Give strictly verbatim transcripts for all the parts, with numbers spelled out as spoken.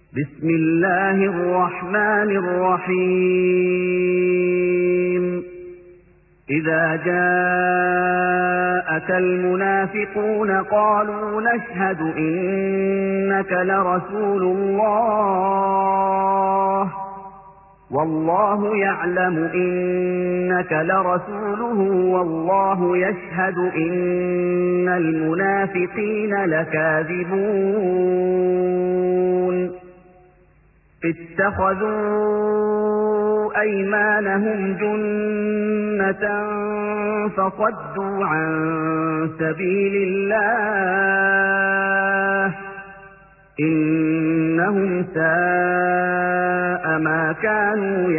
بسم الله الرحمن الرحيم إذا جاءك المنافقون قالوا نشهد إنك لرسول الله والله يعلم إنك لرسوله والله يشهد إن المنافقين لكاذبون اتخذوا أيمانهم جنة فصدوا عن سبيل الله إنهم ساء ما كانوا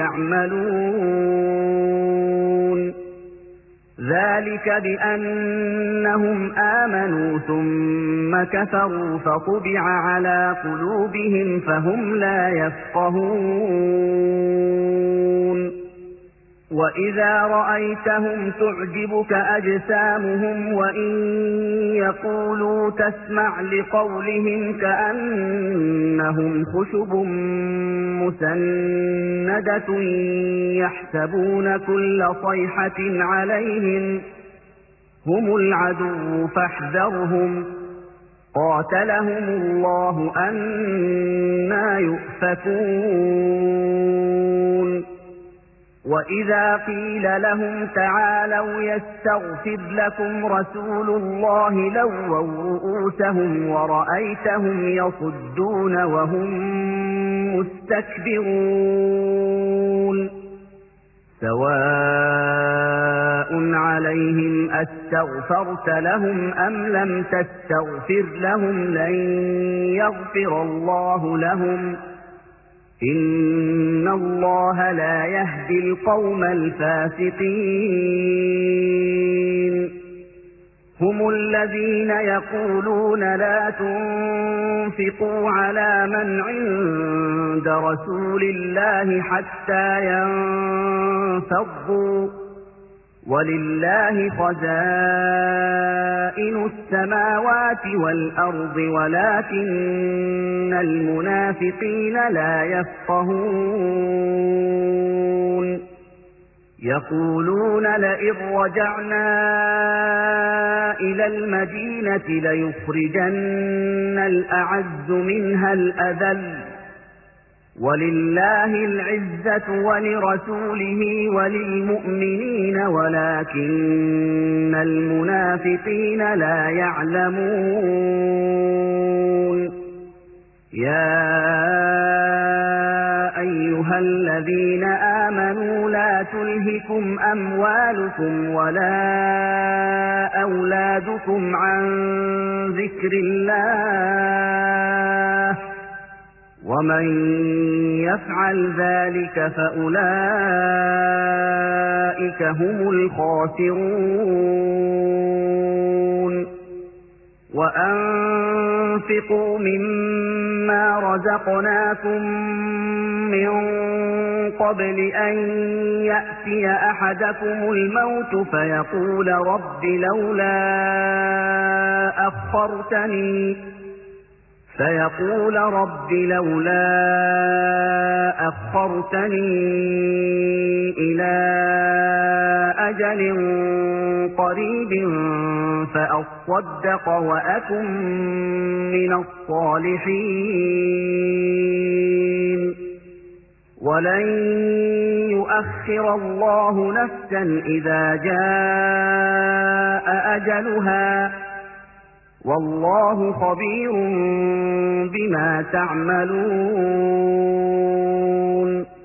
يعملون ذلك بأنهم آمنوا ثم كفروا فطبع على قلوبهم فهم لا يفقهون وإذا رأيتهم تعجبك أجسامهم وإن يقولوا تسمع لقولهم كأنهم خشب مسندة يحسبون كل صيحة عليهم هم العدو فاحذرهم قاتلهم الله أنى يؤفكون وإذا قيل لهم تعالوا يستغفر لكم رسول الله لووا رؤوسهم ورأيتهم يصدون وهم مستكبرون سواء عليهم أستغفرت لهم أم لم تستغفر لهم لن يغفر الله لهم إن الله لا يهدي القوم الفاسقين هم الذين يقولون لا تنفقوا على من عند رسول الله حتى ينفضوا ولله خزائن السماوات والأرض ولكن المنافقين لا يفقهون يقولون لئن رجعنا إلى المدينة ليخرجن الأعز منها الأذل ولله العزة ولرسوله وللمؤمنين ولكن المنافقين لا يعلمون يا أيها الذين آمنوا لا تلهكم أموالكم ولا أولادكم عن ذكر الله ومن يفعل ذلك فأولئك هم الخاسرون وأنفقوا مما رزقناكم من قبل أن يأتي أحدكم الموت فيقول رب لولا أخرتني فيقول رب لولا أخرتني إلى أجل قريب فأصدق وأكن من الصالحين ولن يؤخر الله نفسا إذا جاء أجلها والله خبير بما تعملون